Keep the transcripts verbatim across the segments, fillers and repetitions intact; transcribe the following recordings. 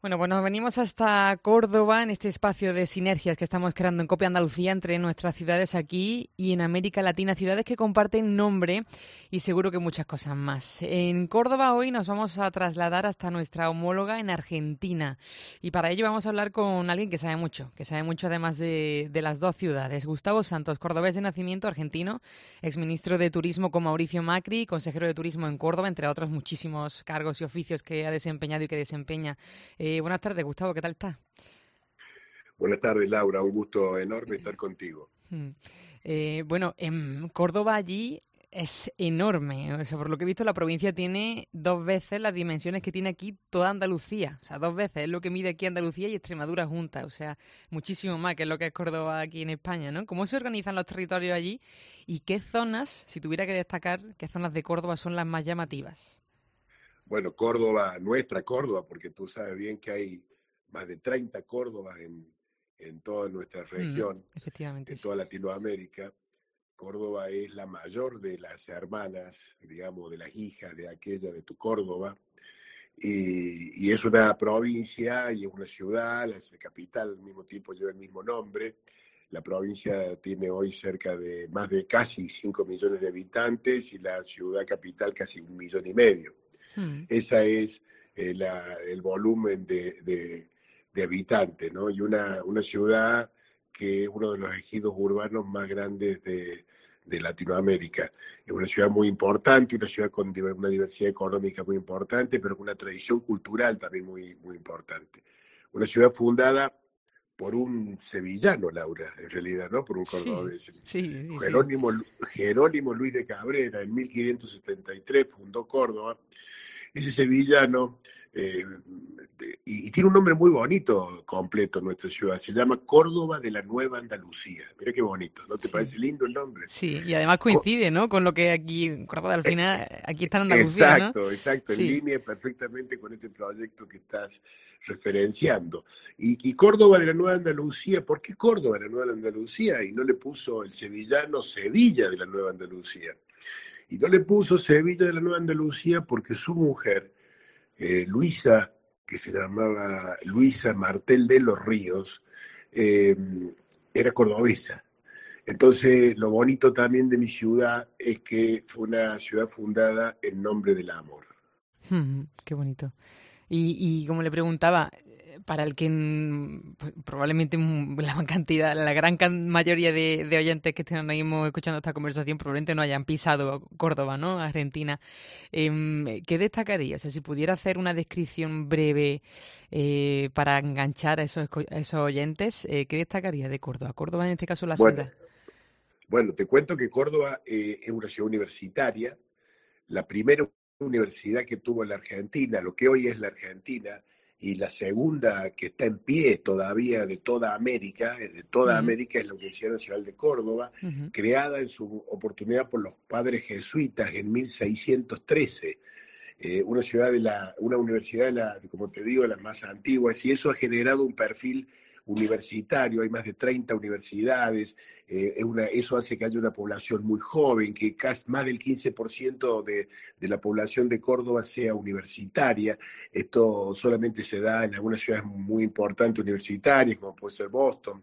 Bueno, pues nos venimos hasta Córdoba en este espacio de sinergias que estamos creando en Copia Andalucía entre nuestras ciudades aquí y en América Latina, ciudades que comparten nombre y seguro que muchas cosas más. En Córdoba hoy nos vamos a trasladar hasta nuestra homóloga en Argentina y para ello vamos a hablar con alguien que sabe mucho, que sabe mucho además de, de las dos ciudades. Gustavo Santos, cordobés de nacimiento, argentino, exministro de Turismo con Mauricio Macri, consejero de Turismo en Córdoba, entre otros muchísimos cargos y oficios que ha desempeñado y que desempeña. Eh, buenas tardes, Gustavo, ¿qué tal estás? Buenas tardes, Laura. Un gusto enorme estar contigo. Mm. Eh, bueno, en Córdoba allí es enorme. O sea, por lo que he visto, la provincia tiene dos veces las dimensiones que tiene aquí toda Andalucía. O sea, dos veces es lo que mide aquí Andalucía y Extremadura juntas. O sea, muchísimo más que es lo que es Córdoba aquí en España, ¿no? ¿Cómo se organizan los territorios allí? ¿Y qué zonas, si tuviera que destacar, qué zonas de Córdoba son las más llamativas? Bueno, Córdoba, nuestra Córdoba, porque tú sabes bien que hay más de treinta Córdobas en, en toda nuestra Mm, región, efectivamente, en sí. toda Latinoamérica. Córdoba es la mayor de las hermanas, digamos, de las hijas de aquella de tu Córdoba, y, y es una provincia y es una ciudad, la capital al mismo tiempo lleva el mismo nombre. La provincia tiene hoy cerca de más de casi cinco millones de habitantes y la ciudad capital casi un millón y medio. Mm. Ese es eh, la, el volumen de, de, de habitantes, ¿no? Y una, una ciudad que es uno de los ejidos urbanos más grandes de, de Latinoamérica. Es una ciudad muy importante, una ciudad con una diversidad económica muy importante, pero con una tradición cultural también muy, muy importante. Una ciudad fundada por un sevillano, Laura, en realidad, ¿no? Por un Sí, cordobés. sí, sí, sí. Jerónimo, Jerónimo Luis de Cabrera, en mil quinientos setenta y tres fundó Córdoba. Ese sevillano, eh, y, y tiene un nombre muy bonito completo en nuestra ciudad, se llama Córdoba de la Nueva Andalucía. Mira qué bonito, ¿no te Sí. parece lindo el nombre? Sí, y además Co- coincide, ¿no? Con lo que aquí, en Córdoba al eh, final, aquí está en Andalucía, ¿no? Exacto, exacto, en Sí. línea perfectamente con este proyecto que estás referenciando. Y, y Córdoba de la Nueva Andalucía, ¿por qué Córdoba de la Nueva Andalucía? Y no le puso el sevillano Sevilla de la Nueva Andalucía. Y no le puso Sevilla de la Nueva Andalucía porque su mujer, eh, Luisa, que se llamaba Luisa Martel de los Ríos, eh, era cordobesa. Entonces, lo bonito también de mi ciudad es que fue una ciudad fundada en nombre del amor. Ujú, qué bonito. Y, y como le preguntaba, eh, para el que mm, pues, probablemente mm, la cantidad, la gran can- mayoría de, de oyentes que estén ahora mismo escuchando esta conversación probablemente no hayan pisado Córdoba, ¿no? Argentina. Em, ¿qué destacaría? O sea, si pudiera hacer una descripción breve eh, para enganchar a esos, co- a esos oyentes, eh, ¿qué destacaría de Córdoba? Córdoba en este caso la Bueno, ciudad. bueno, te cuento que Córdoba eh, es una ciudad universitaria, la primera universidad que tuvo la Argentina, lo que hoy es la Argentina, y la segunda que está en pie todavía de toda América, de toda Mm, América es la Universidad Nacional de Córdoba, ujú. creada en su oportunidad por los padres jesuitas en mil seiscientos trece. Eh, una ciudad de la, una universidad de la, como te digo, de las más antiguas, y eso ha generado un perfil universitario, hay más de treinta universidades, eh, es una, eso hace que haya una población muy joven, que casi más del quince por ciento de, de la población de Córdoba sea universitaria. Esto solamente se da en algunas ciudades muy importantes universitarias, como puede ser Boston,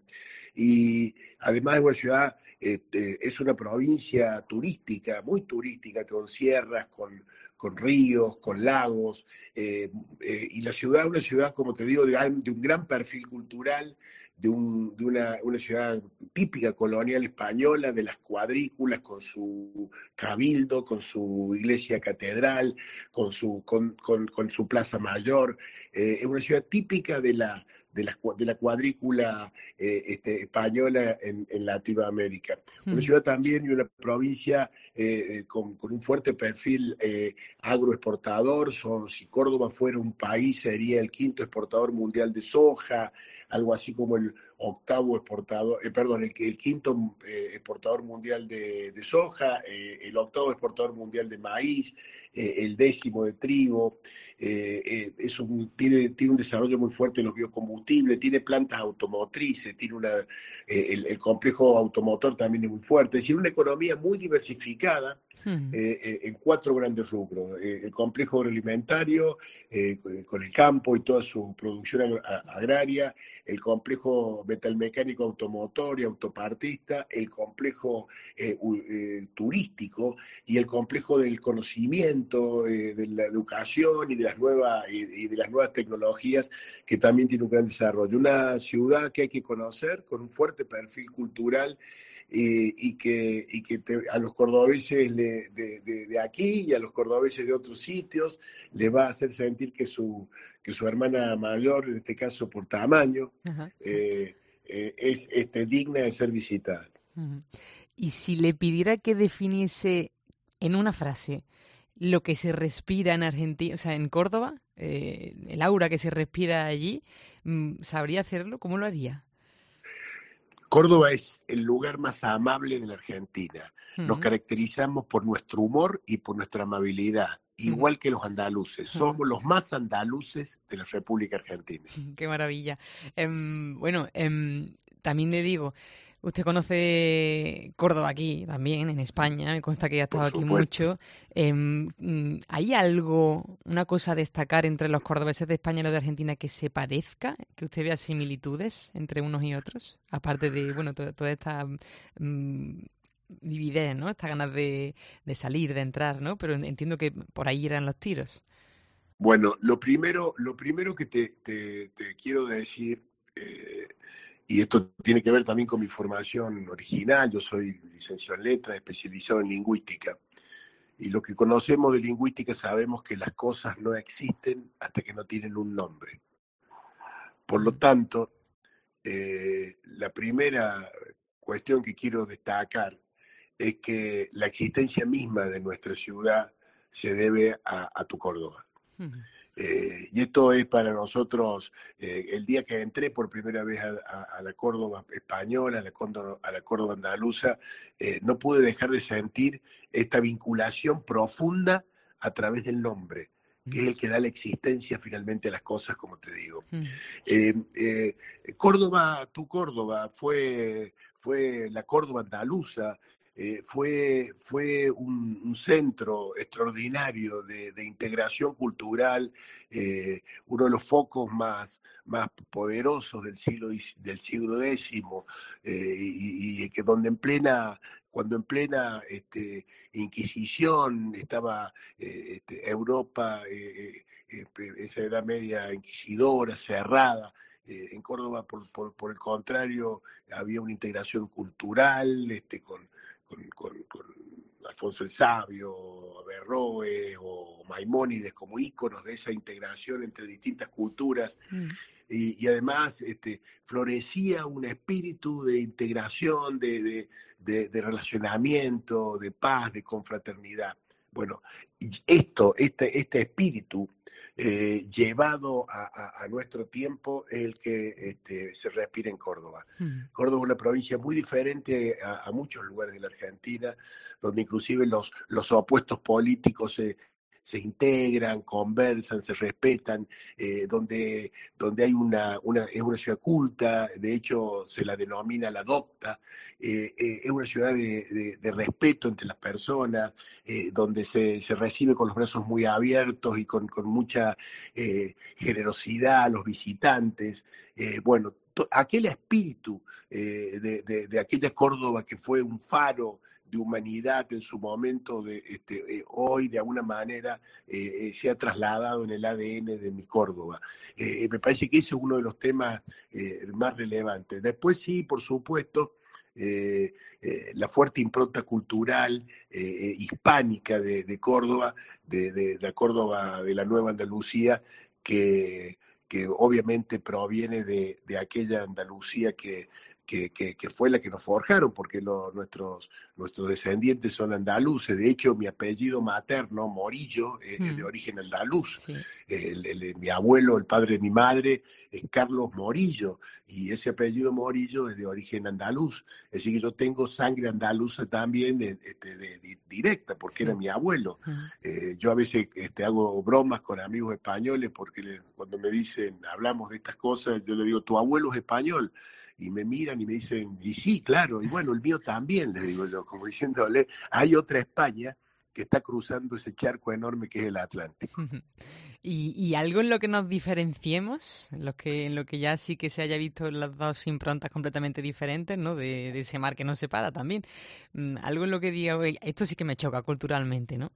y además es una ciudad, eh, eh, es una provincia turística, muy turística, con sierras, con con ríos, con lagos, eh, eh, y la ciudad, una ciudad, como te digo, de, de un gran perfil cultural, de, un, de una, una, ciudad típica colonial española, de las cuadrículas, con su cabildo, con su iglesia catedral, con su, con, con, con su plaza mayor. Eh, es una ciudad típica de la, de la, de la cuadrícula eh, este, española en, en Latinoamérica. Una Mm. ciudad también y una provincia eh, con, con, un fuerte perfil eh, agroexportador. Son, si Córdoba fuera un país, sería el quinto exportador mundial de soja, algo así como el octavo exportador, eh, perdón, el, el quinto eh, exportador mundial de, de soja, eh, el octavo exportador mundial de maíz, eh, el décimo de trigo. Eh, eh, es un, tiene, tiene un desarrollo muy fuerte en los biocombustibles, tiene plantas automotrices, tiene una, eh, el, el complejo automotor también es muy fuerte, es decir, una economía muy diversificada Mm. eh, eh, en cuatro grandes rubros. Eh, el complejo agroalimentario, eh, con el campo y toda su producción ag agraria, el complejo metalmecánico automotor y autopartista, el complejo eh, eh, turístico y el complejo del conocimiento, eh, de la educación y de las nuevas y, y de las nuevas tecnologías, que también tiene un gran desarrollo. Una ciudad que hay que conocer con un fuerte perfil cultural, eh, y que, y que te, a los cordobeses le, de, de, de aquí y a los cordobeses de otros sitios les va a hacer sentir que su, que su hermana mayor, en este caso por tamaño, Ajá. eh, eh, es este, digna de ser visitada. Ujú. Y si le pidiera que definiese en una frase lo que se respira en Argentina, o sea, en Córdoba, eh, el aura que se respira allí, mm, ¿sabría hacerlo? ¿Cómo lo haría? Córdoba es el lugar más amable de la Argentina. Nos Ujú, caracterizamos por nuestro humor y por nuestra amabilidad, ujú, igual que los andaluces. ujú. Somos los más andaluces de la República Argentina. Qué maravilla. Em, bueno, em, también le digo, usted conoce Córdoba aquí también, en España, me consta que ya ha Por estado aquí supuesto. mucho. Em, mm, ¿hay algo, una cosa a destacar entre los cordobeses de España y los de Argentina que se parezca? ¿Que usted vea similitudes entre unos y otros? Aparte de, bueno, to- toda esta mm, vividez, ¿no? Estas ganas de, de salir, de entrar, ¿no? Pero entiendo que por ahí eran los tiros. Bueno, lo primero, lo primero que te, te, te quiero decir, eh, y esto tiene que ver también con mi formación original, yo soy licenciado en letras, especializado en lingüística, y lo que conocemos de lingüística sabemos que las cosas no existen hasta que no tienen un nombre. Por lo Mm, tanto, eh, la primera cuestión que quiero destacar es que la existencia misma de nuestra ciudad se debe a, a tu Córdoba. ujú, Eh, y esto es para nosotros, eh, el día que entré por primera vez a, a, a la Córdoba española, a la, Córdoba, a la Córdoba andaluza, eh, no pude dejar de sentir esta vinculación profunda a través del nombre, que es ujú, el que da la existencia finalmente a las cosas, como te digo. ujú, Eh, eh, Córdoba, tu Córdoba, fue, fue la Córdoba andaluza, eh, fue, fue un, un, centro extraordinario de, de integración cultural, eh, uno de los focos más, más poderosos del siglo, del siglo décimo, eh, y, y que donde en plena cuando en plena este, Inquisición estaba eh, este, Europa, eh, eh, esa Edad Media inquisidora, cerrada. Eh, en Córdoba, por, por, por, el contrario, había una integración cultural este, con, con, con, con Alfonso el Sabio, Averroes o Maimónides como íconos de esa integración entre distintas culturas. ujú. Y, y, además este, florecía un espíritu de integración, de, de, de, de, relacionamiento, de paz, de confraternidad. Bueno, esto, este, este espíritu eh, llevado a, a, a, nuestro tiempo es el que este, se respira en Córdoba. Mm. Córdoba es una provincia muy diferente a, a muchos lugares de la Argentina, donde inclusive los, los opuestos políticos se, se integran, conversan, se respetan, eh, donde, donde hay una, una, es una ciudad culta, de hecho se la denomina la docta, eh, eh, es una ciudad de, de, de, respeto entre las personas, eh, donde se, se recibe con los brazos muy abiertos y con, con mucha eh, generosidad a los visitantes. Eh, bueno, to, aquel espíritu eh, de, de, de aquella Córdoba que fue un faro de humanidad en su momento, de, este, eh, hoy de alguna manera eh, eh, se ha trasladado en el A D N de mi Córdoba. Eh, me parece que ese es uno de los temas eh, más relevantes. Después sí, por supuesto, eh, eh, la fuerte impronta cultural eh, hispánica de, de Córdoba, de, de, de la Córdoba de la Nueva Andalucía, que, que obviamente proviene de, de aquella Andalucía que, que, que, que, fue la que nos forjaron, porque lo, nuestros, nuestros descendientes son andaluces. De hecho, mi apellido materno, Morillo, eh, Mm. es de origen andaluz. Sí. El, el, mi abuelo, el padre de mi madre, es Carlos Morillo, y ese apellido Morillo es de origen andaluz. Es decir, que yo tengo sangre andaluza también de, de, de, de, directa, porque Sí. era mi abuelo. Mm. Eh, yo a veces este, hago bromas con amigos españoles, porque le, cuando me dicen, hablamos de estas cosas, yo le digo, tu abuelo es español. Y me miran y me dicen, y sí, claro, y bueno, el mío también, le digo yo, como diciéndole, hay otra España que está cruzando ese charco enorme que es el Atlántico. ¿Y, y algo en lo que nos diferenciemos? En lo que, en lo que ya sí que se haya visto las dos improntas completamente diferentes, ¿no? De, de ese mar que nos separa también. Mm, Algo en lo que diga, "Oye, esto sí que me choca culturalmente, ¿no?"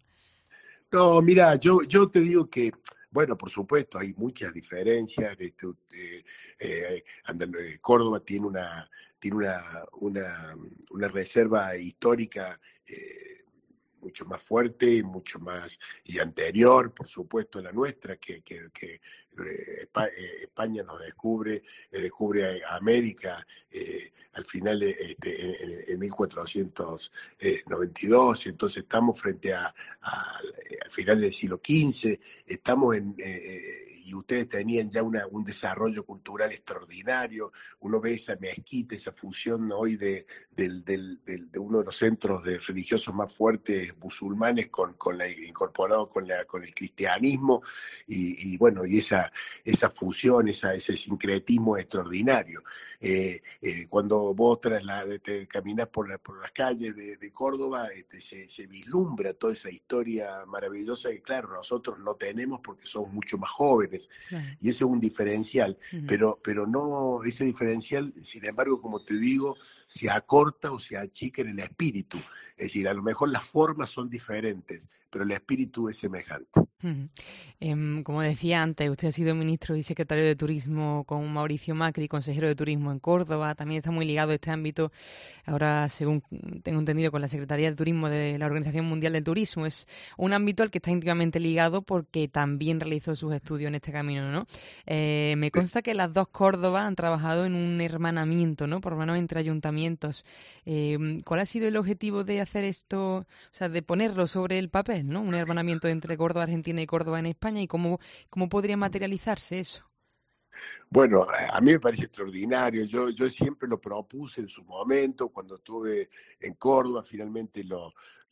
No, mira, yo, yo te digo que, bueno, por supuesto, hay muchas diferencias. Este, eh, eh, Andal- eh, Córdoba tiene una, tiene una, una, una reserva histórica eh, mucho más fuerte, mucho más y anterior, por supuesto, a la nuestra, que, que, que eh, Espa- eh, España nos descubre, eh, descubre a América eh, al final de, este, en, en- en mil cuatrocientos noventa y dos, entonces estamos frente a, a- al final del siglo quince, estamos en... eh, y ustedes tenían ya una, un desarrollo cultural extraordinario, uno ve esa mezquita, esa fusión hoy de, del, del, del, de uno de los centros de religiosos más fuertes musulmanes con, con la, incorporado con, la, con el cristianismo y, y bueno, y esa, esa fusión, esa, ese sincretismo extraordinario. Eh, eh, cuando vos la, te caminás por, la, por las calles de, de Córdoba, este, se, se vislumbra toda esa historia maravillosa que claro, nosotros no tenemos porque somos mucho más jóvenes Claro. y ese es un diferencial, Ujú. pero, pero no, ese diferencial, sin embargo, como te digo, se acorta o se achica en el espíritu. Es decir, a lo mejor las formas son diferentes, pero el espíritu es semejante. Ujú. Em, como decía antes, usted ha sido ministro y secretario de Turismo con Mauricio Macri, consejero de Turismo en Córdoba. También está muy ligado a este ámbito, ahora, según tengo entendido, con la Secretaría de Turismo de la Organización Mundial del Turismo. Es un ámbito al que está íntimamente ligado porque también realizó sus estudios en este camino, ¿no? Eh, me consta que las dos Córdobas han trabajado en un hermanamiento, ¿no? Por lo menos entre ayuntamientos. Em, ¿cuál ha sido el objetivo de hacer esto, o sea, de ponerlo sobre el papel, ¿no? Un hermanamiento entre Córdoba, Argentina y Córdoba en España, y cómo, cómo podría materializarse eso. Bueno, a mí me parece extraordinario. Yo, yo siempre lo propuse en su momento, cuando estuve en Córdoba, finalmente lo,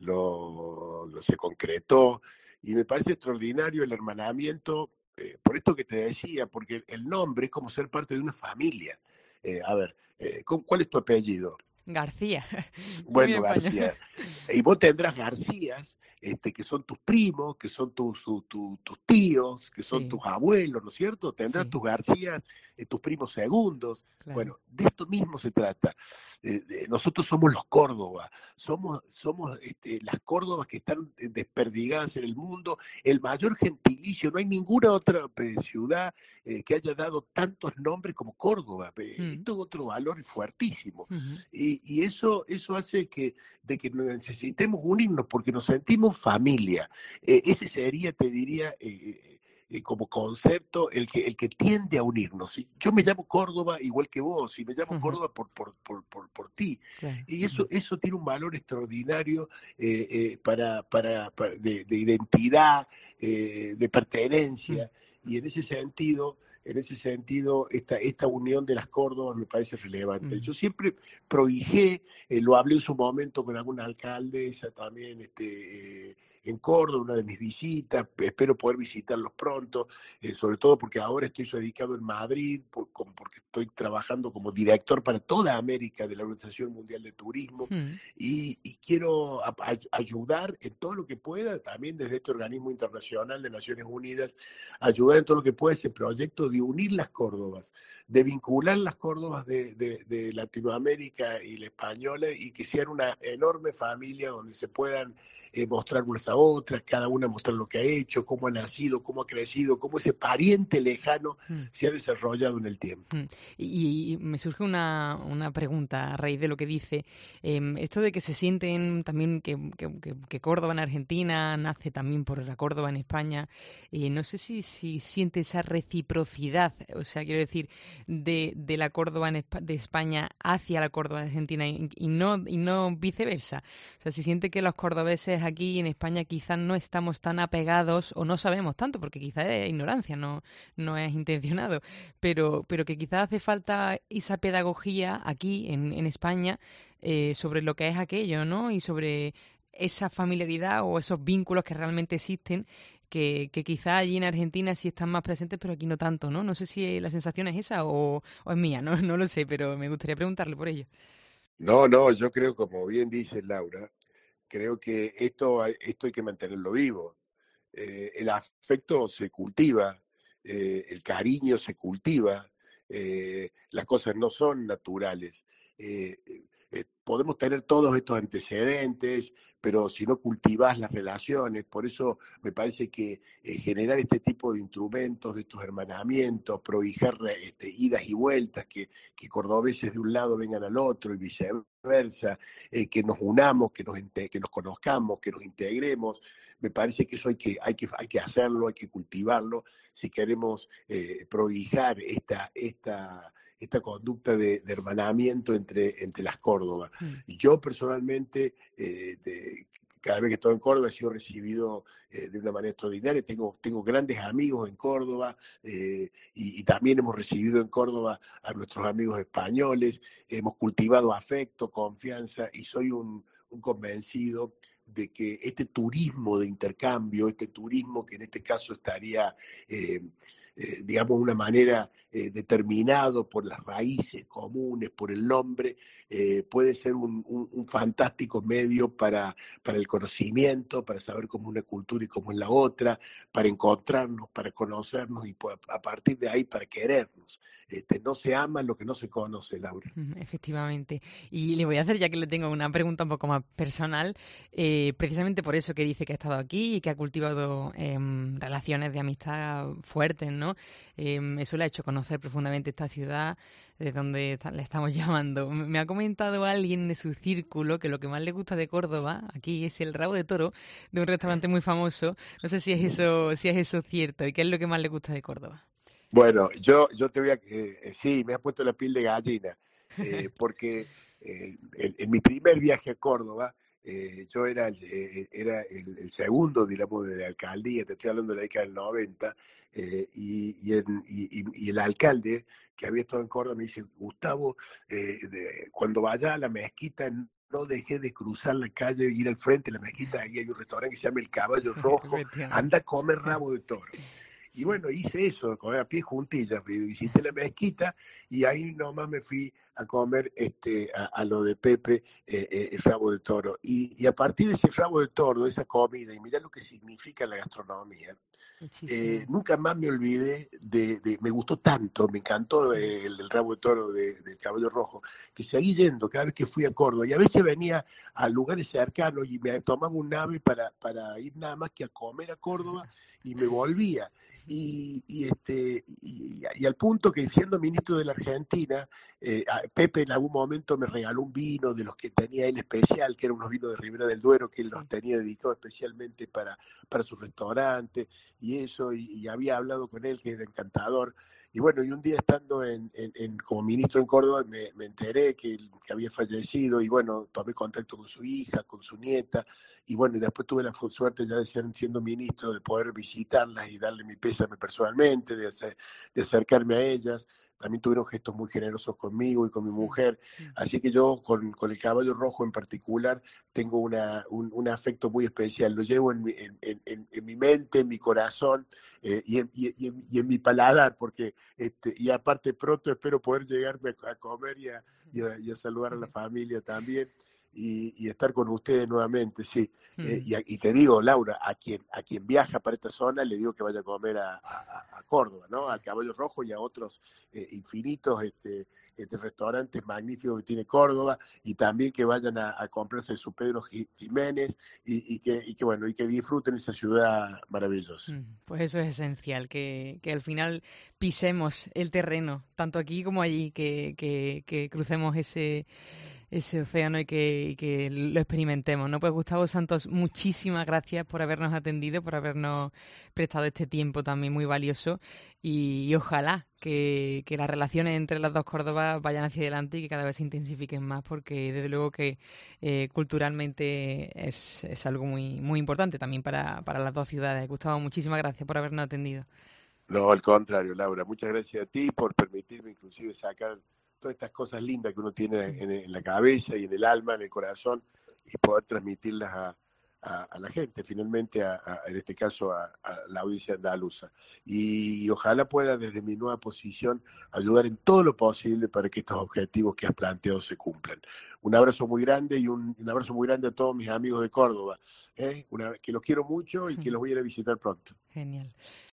lo, lo se concretó. Y me parece extraordinario el hermanamiento, eh, por esto que te decía, porque el nombre es como ser parte de una familia. Eh, a ver, eh, ¿cuál es tu apellido? García, muy Bueno, español. García, y vos tendrás Garcías, este, que son tus primos, que son tus, tu- tu- tus tíos, que son Sí, tus abuelos, ¿no es cierto? Tendrás sí, tus Garcías, eh, tus primos segundos. claro. Bueno, de esto mismo se trata. Eh, de- nosotros somos los Córdoba, somos, somos este, las Córdobas que están eh, desperdigadas en el mundo, el mayor gentilicio, no hay ninguna otra eh, ciudad eh, que haya dado tantos nombres como Córdoba. Eh, Mm, esto es otro valor fuertísimo. ujú, Y, y eso, eso hace que, de que necesitemos unirnos porque nos sentimos familia. Eh, ese sería, te diría, eh, eh, como concepto el que, el que tiende a unirnos. ¿Sí? Yo me llamo Córdoba igual que vos, y me llamo ujú, Córdoba por, por, por, por, por ti. claro. Y Ujú, eso, eso tiene un valor extraordinario eh, eh, para, para, para de, de, identidad, eh, de mm, pertenencia. Y en ese sentido, en ese sentido, esta, esta unión de las Córdobas me parece relevante. mm, Yo siempre prohijé, eh, lo hablé en su momento con alguna alcaldesa también este, eh, en Córdoba, una de mis visitas, espero poder visitarlos pronto, eh, sobre todo porque ahora estoy radicado en Madrid, por, como porque estoy trabajando como director para toda América de la Organización Mundial de Turismo mm, y, y quiero a, a, ayudar en todo lo que pueda, también desde este organismo internacional de Naciones Unidas, ayudar en todo lo que pueda ese proyecto de unir las Córdobas, de vincular las Córdobas de, de, de Latinoamérica y la española y que sean una enorme familia donde se puedan eh, mostrar unas a otras, cada una mostrar lo que ha hecho, cómo ha nacido, cómo ha crecido, cómo ese pariente lejano mm. se ha desarrollado en el tiempo. Mm. Y, y me surge una, una pregunta a raíz de lo que dice. Em, esto de que se sienten también que, que- que- que Córdoba en Argentina nace también por la Córdoba en España. Eh, no sé si, si siente esa reciprocidad, o sea, quiero decir, de, de la Córdoba en Espa- de España hacia la Córdoba de Argentina y, y no, y no viceversa. O sea, si siente que los cordobeses aquí en España quizás no estamos tan apegados o no sabemos tanto, porque quizás es ignorancia, no, no es intencionado, pero, pero que quizás hace falta esa pedagogía aquí en, en España eh, sobre lo que es aquello, ¿no? Y sobre esa familiaridad o esos vínculos que realmente existen, que, que quizás allí en Argentina sí están más presentes, pero aquí no tanto, ¿no? No sé si la sensación es esa o, o es mía, ¿no? No lo sé, pero me gustaría preguntarle por ello. No, no, yo creo, como bien dice Laura, creo que esto, esto hay que mantenerlo vivo. Eh, el afecto se cultiva, eh, el cariño se cultiva, eh, las cosas no son naturales. Eh, eh, podemos tener todos estos antecedentes, pero si no cultivás las relaciones, por eso me parece que eh, generar este tipo de instrumentos, de estos hermanamientos, prohijar este, idas y vueltas, que, que cordobeses de un lado vengan al otro y viceversa, eh, que nos unamos, que nos, que nos conozcamos, que nos integremos, me parece que eso hay que, hay que, hay que hacerlo, hay que cultivarlo, si queremos eh, prohijar esta, esta, esta conducta de, de hermanamiento entre, entre las Córdobas. Mm. Yo personalmente, eh, de, cada vez que estoy en Córdoba he sido recibido eh, de una manera extraordinaria, tengo, tengo grandes amigos en Córdoba eh, y, y también hemos recibido en Córdoba a nuestros amigos españoles, hemos cultivado afecto, confianza y soy un, un convencido de que este turismo de intercambio, este turismo que en este caso estaría, eh, eh, digamos, de una manera eh, determinado por las raíces comunes, por el nombre, eh, puede ser un, un, un fantástico medio para, para el conocimiento, para saber cómo es una cultura y cómo es la otra, para encontrarnos, para conocernos y a partir de ahí para querernos. Este, no se ama lo que no se conoce, Laura. Efectivamente. Y le voy a hacer, ya que le tengo una pregunta un poco más personal, eh, precisamente por eso que dice que ha estado aquí y que ha cultivado eh, relaciones de amistad fuertes, ¿no? Eh, eso le ha hecho conocer profundamente esta ciudad, de donde está, le estamos llamando. Me ha comentado alguien de su círculo que lo que más le gusta de Córdoba, aquí, es el rabo de toro de un restaurante muy famoso. No sé si es eso, si es eso cierto. ¿Y qué es lo que más le gusta de Córdoba? Bueno, yo, yo te voy a... Eh, sí, me has puesto la piel de gallina, eh, porque eh, en, en mi primer viaje a Córdoba, eh, yo era, el, eh, era el, el segundo, digamos, de la alcaldía, te estoy hablando de la década del noventa, eh, y, y, en, y, y el alcalde que había estado en Córdoba me dice, Gustavo, eh, de, cuando vaya a la mezquita, no dejé de cruzar la calle e ir al frente de la mezquita, ahí hay un restaurante que se llama El Caballo Rojo, anda a comer rabo de toro. Y bueno, hice eso, comer a pie juntillas, visité la mezquita y ahí nomás me fui a comer este, a, a lo de Pepe, eh, eh, el rabo de toro. Y, y a partir de ese rabo de toro, de esa comida, y mirá lo que significa la gastronomía, eh, nunca más me olvidé de, de, me gustó tanto, me encantó el, el rabo de toro de, del Caballo Rojo, que seguí yendo cada vez que fui a Córdoba. Y a veces venía a lugares cercanos y me tomaba un nave para, para ir nada más que a comer a Córdoba y me volvía. Y, y, este, y, y al punto que siendo ministro de la Argentina, eh, Pepe en algún momento me regaló un vino de los que tenía él especial, que eran unos vinos de Ribera del Duero, que él los tenía dedicados especialmente para, para su restaurante, y eso, y, y había hablado con él, que era encantador. Y bueno, y un día estando en, en, en, como ministro en Córdoba, me, me enteré que, que había fallecido, y bueno, tomé contacto con su hija, con su nieta, y bueno, y después tuve la suerte ya de ser, siendo ministro, de poder visitarlas y darle mi pésame personalmente, de, hacer, de acercarme a ellas. También tuvieron gestos muy generosos conmigo y con mi mujer. Así que yo con, con el Caballo Rojo en particular tengo una, un, un afecto muy especial. Lo llevo en mi, en, en, en mi mente, en mi corazón eh, y, en, y, en, y en mi paladar, porque este, y aparte pronto espero poder llegarme a, a comer y a, y, a, y a saludar a la familia también. Y, y estar con ustedes nuevamente, sí. Mm. Eh, y, y te digo, Laura, a quien, a quien viaja para esta zona, le digo que vaya a comer a, a, a Córdoba, ¿no? Al Caballo Rojo y a otros eh, infinitos este, este, restaurantes magníficos que tiene Córdoba, y también que vayan a, a comprarse su Pedro Jiménez y, y, que, y que, bueno, y que disfruten esa ciudad maravillosa. Mm. Pues eso es esencial, que, que al final pisemos el terreno, tanto aquí como allí, que, que, que crucemos ese... ese océano y que, y que lo experimentemos, ¿no? Pues Gustavo Santos, muchísimas gracias por habernos atendido, por habernos prestado este tiempo también muy valioso y, y ojalá que, que las relaciones entre las dos Córdobas vayan hacia adelante y que cada vez se intensifiquen más, porque desde luego que eh, culturalmente es, es algo muy, muy importante también para, para las dos ciudades. Gustavo, muchísimas gracias por habernos atendido. No, al contrario, Laura, muchas gracias a ti por permitirme inclusive sacar todas estas cosas lindas que uno tiene en, en la cabeza y en el alma, en el corazón, y poder transmitirlas a, a, a la gente, finalmente, a, a, en este caso, a, a la audiencia andaluza. Y, y ojalá pueda, desde mi nueva posición, ayudar en todo lo posible para que estos objetivos que has planteado se cumplan. Un abrazo muy grande y un, un abrazo muy grande a todos mis amigos de Córdoba, ¿eh? Una, que los quiero mucho y que los voy a ir a visitar pronto. Genial.